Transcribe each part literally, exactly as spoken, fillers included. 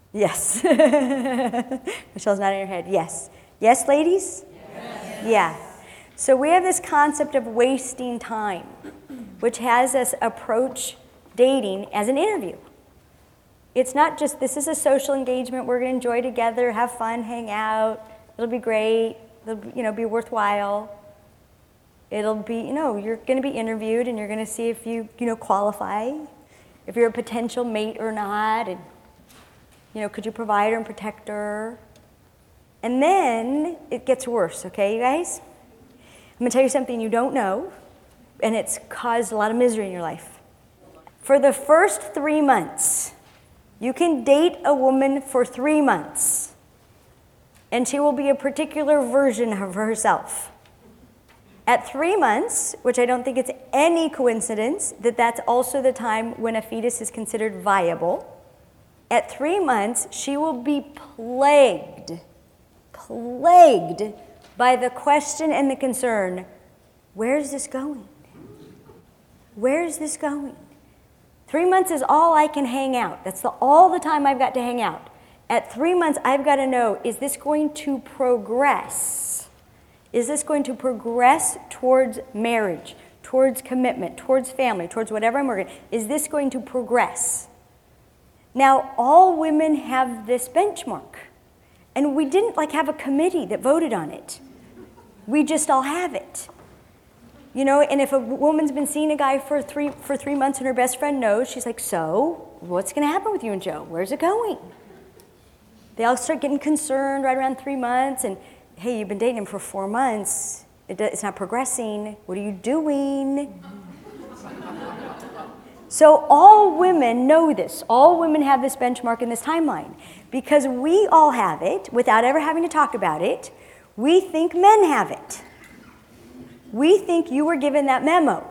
Yes. Michelle's nodding her head. Yes. Yes, ladies? Yes. Yeah. So we have this concept of wasting time, which has us approach dating as an interview. It's not just, this is a social engagement, we're going to enjoy together, have fun, hang out, it'll be great, it'll you know, be worthwhile. It'll be, you know, you're going to be interviewed and you're going to see if you, you know, qualify, if you're a potential mate or not, and, you know, could you provide her and protect her? And then it gets worse, okay, you guys? I'm going to tell you something you don't know, and it's caused a lot of misery in your life. For the first three months, you can date a woman for three months, and she will be a particular version of herself. At three months, which I don't think it's any coincidence that that's also the time when a fetus is considered viable, at three months, she will be plagued, plagued by the question and the concern, where's this going? Where's this going? Three months is all I can hang out. That's the, all the time I've got to hang out. At three months, I've got to know, is this going to progress? Is this going to progress towards marriage, towards commitment, towards family, towards whatever I'm working? Is this going to progress? Now, all women have this benchmark. And we didn't like have a committee that voted on it. We just all have it. You know, and if a woman's been seeing a guy for three for three months and her best friend knows, she's like, so, what's going to happen with you and Joe? Where's it going? They all start getting concerned right around three months, and hey, you've been dating him for four months. It, it's not progressing. What are you doing? So all women know this. All women have this benchmark in this timeline. Because we all have it, without ever having to talk about it, we think men have it. We think you were given that memo.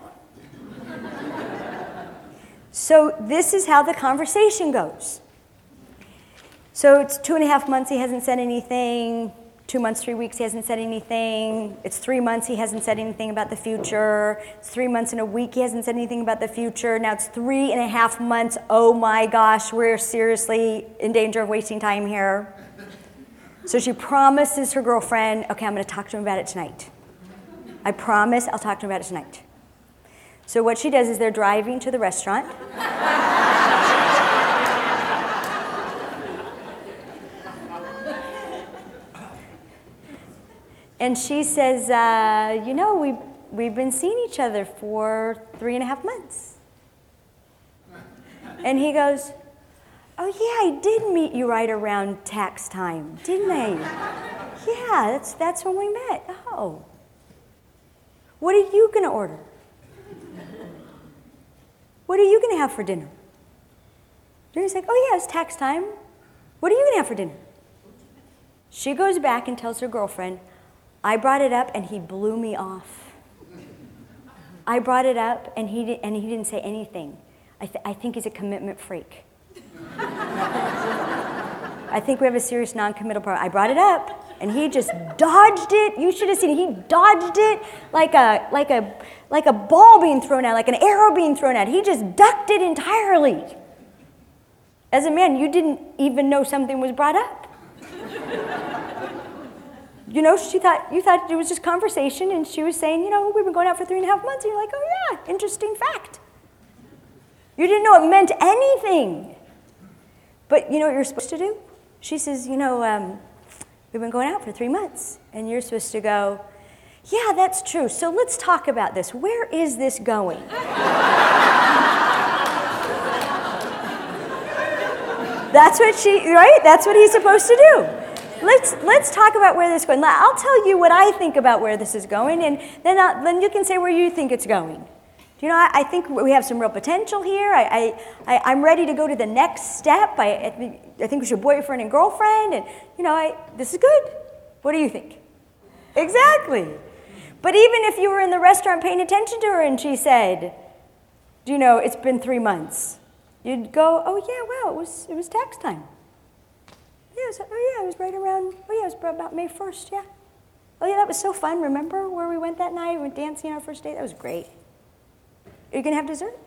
So this is how the conversation goes. So it's two and a half months, he hasn't said anything. Two months, three weeks, he hasn't said anything. It's three months, he hasn't said anything about the future. It's three months and a week, he hasn't said anything about the future. Now it's three and a half months. Oh my gosh, we're seriously in danger of wasting time here. So she promises her girlfriend, okay, I'm going to talk to him about it tonight. I promise I'll talk to him about it tonight. So what she does is they're driving to the restaurant. And she says, uh, you know, we've, we've been seeing each other for three and a half months. And he goes, oh, yeah, I did meet you right around tax time, didn't I? Yeah, that's, that's when we met. Oh. What are you going to order? What are you going to have for dinner? And he's like, oh, yeah, it's tax time. What are you going to have for dinner? She goes back and tells her girlfriend, I brought it up and he blew me off. I brought it up and he, did, and he didn't say anything. I, th- I think he's a commitment freak. I think we have a serious non-committal problem. I brought it up and he just dodged it. You should have seen it. He dodged it like a, like a, like a ball being thrown out, like an arrow being thrown out. He just ducked it entirely. As a man, you didn't even know something was brought up. You know, she thought you thought it was just conversation, and she was saying, you know, we've been going out for three and a half months. And you're like, oh yeah, interesting fact. You didn't know it meant anything. But you know what you're supposed to do? She says, you know, um, we've been going out for three months, and you're supposed to go, yeah, that's true. So let's talk about this. Where is this going? That's what she, right? That's what he's supposed to do. Let's let's talk about where this is going. I'll tell you what I think about where this is going, and then I'll, then you can say where you think it's going. Do you know? I, I think we have some real potential here. I, I, I I'm ready to go to the next step. I I think, I think we should boyfriend and girlfriend, and you know, I this is good. What do you think? Exactly. But even if you were in the restaurant paying attention to her and she said, do you know, it's been three months, you'd go, oh yeah, wow, it was it was tax time. Yeah, it was, oh yeah, it was right around, oh yeah, it was about May first, yeah. Oh yeah, that was so fun. Remember where we went that night? We went dancing on our first date? That was great. Are you going to have dessert?